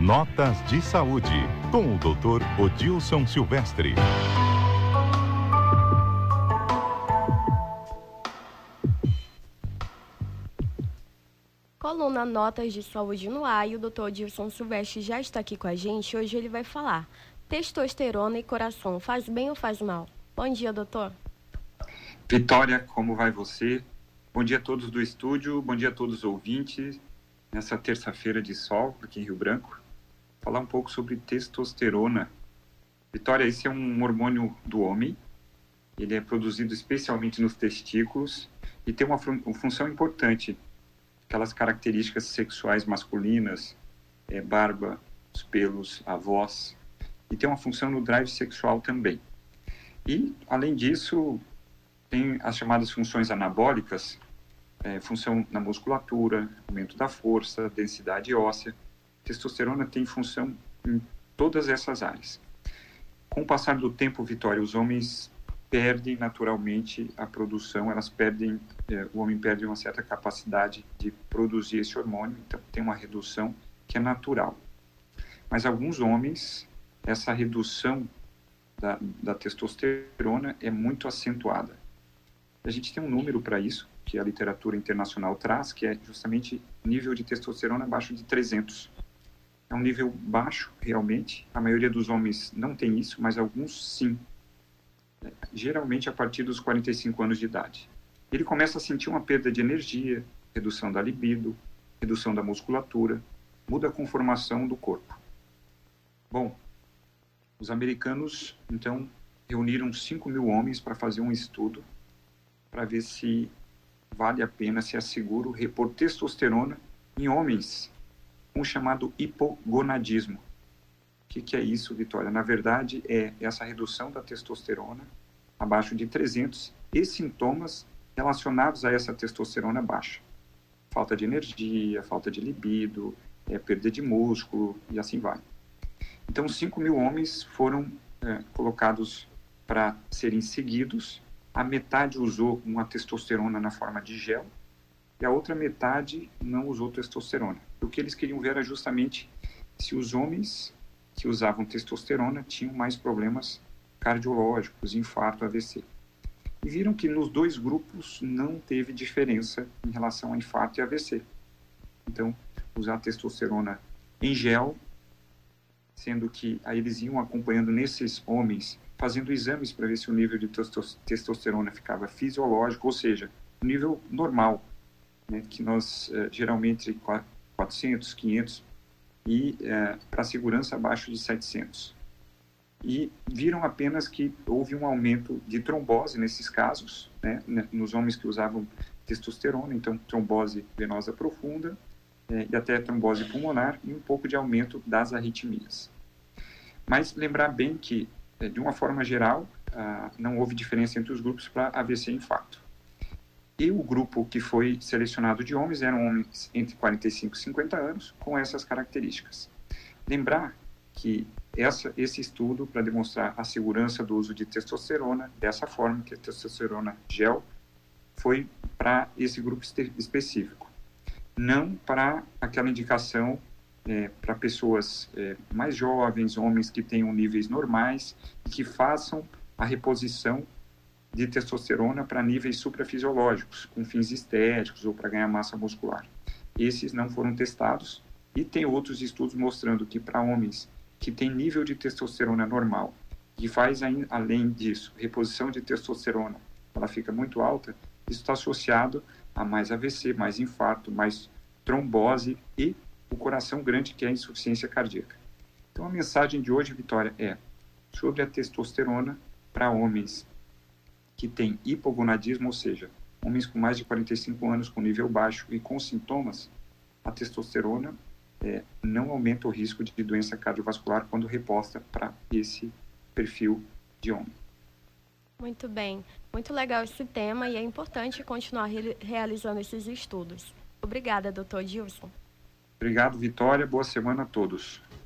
Notas de Saúde, com o Dr. Odilson Silvestre. Coluna Notas de Saúde no ar, e o Dr. Odilson Silvestre já está aqui com a gente. Hoje ele vai falar: testosterona e coração, faz bem ou faz mal? Bom dia, doutor. Vitória, como vai você? Bom dia a todos do estúdio, bom dia a todos os ouvintes. Nessa terça-feira de sol, aqui em Rio Branco, falar um pouco sobre testosterona. Vitória, esse é um hormônio do homem. Ele é produzido especialmente nos testículos e tem uma função importante. Aquelas características sexuais masculinas, barba, os pelos, a voz, e tem uma função no drive sexual também. E, além disso, tem as chamadas funções anabólicas, função na musculatura, aumento da força, densidade óssea. Testosterona tem função em todas essas áreas. Com o passar do tempo, Vitória, os homens perdem naturalmente a produção, o homem perde uma certa capacidade de produzir esse hormônio, então tem uma redução que é natural. Mas alguns homens, essa redução da testosterona é muito acentuada. A gente tem um número para isso, que a literatura internacional traz, que é justamente nível de testosterona abaixo de 300. É um nível baixo, realmente. A maioria dos homens não tem isso, mas alguns sim. Geralmente a partir dos 45 anos de idade. Ele começa a sentir uma perda de energia, redução da libido, redução da musculatura, muda a conformação do corpo. Bom, os americanos, então, reuniram 5.000 homens para fazer um estudo para ver se vale a pena, se é seguro repor testosterona em homens com o chamado hipogonadismo. O que é isso, Vitória? Na verdade, é essa redução da testosterona abaixo de 300 e sintomas relacionados a essa testosterona baixa. Falta de energia, falta de libido, perda de músculo e assim vai. Então, 5.000 homens foram colocados para serem seguidos. A metade usou uma testosterona na forma de gel e a outra metade não usou testosterona. O que eles queriam ver era justamente se os homens que usavam testosterona tinham mais problemas cardiológicos, infarto, AVC. E viram que nos dois grupos não teve diferença em relação a infarto e AVC. Então, usar testosterona em gel, sendo que aí eles iam acompanhando nesses homens, fazendo exames para ver se o nível de testosterona ficava fisiológico, ou seja, o nível normal, né, que nós geralmente 400, 500 e para segurança abaixo de 700. E viram apenas que houve um aumento de trombose nesses casos, né, nos homens que usavam testosterona, então trombose venosa profunda e até trombose pulmonar e um pouco de aumento das arritmias. Mas lembrar bem que, de uma forma geral, não houve diferença entre os grupos para AVC e infarto. E o grupo que foi selecionado de homens eram homens entre 45 e 50 anos com essas características. Lembrar que esse estudo para demonstrar a segurança do uso de testosterona, dessa forma, que a testosterona gel, foi para esse grupo específico. Não para aquela indicação para pessoas mais jovens, homens que tenham níveis normais e que façam a reposição de testosterona para níveis suprafisiológicos, com fins estéticos ou para ganhar massa muscular. Esses não foram testados e tem outros estudos mostrando que para homens que têm nível de testosterona normal e faz, além disso, reposição de testosterona, ela fica muito alta, isso está associado a mais AVC, mais infarto, mais trombose e o coração grande, que é a insuficiência cardíaca. Então a mensagem de hoje, Vitória, é sobre a testosterona para homens que têm hipogonadismo, ou seja, homens com mais de 45 anos, com nível baixo e com sintomas. A testosterona não aumenta o risco de doença cardiovascular quando reposta para esse perfil de homem. Muito bem, muito legal esse tema e é importante continuar realizando esses estudos. Obrigada, doutor Odilson. Obrigado, Vitória. Boa semana a todos.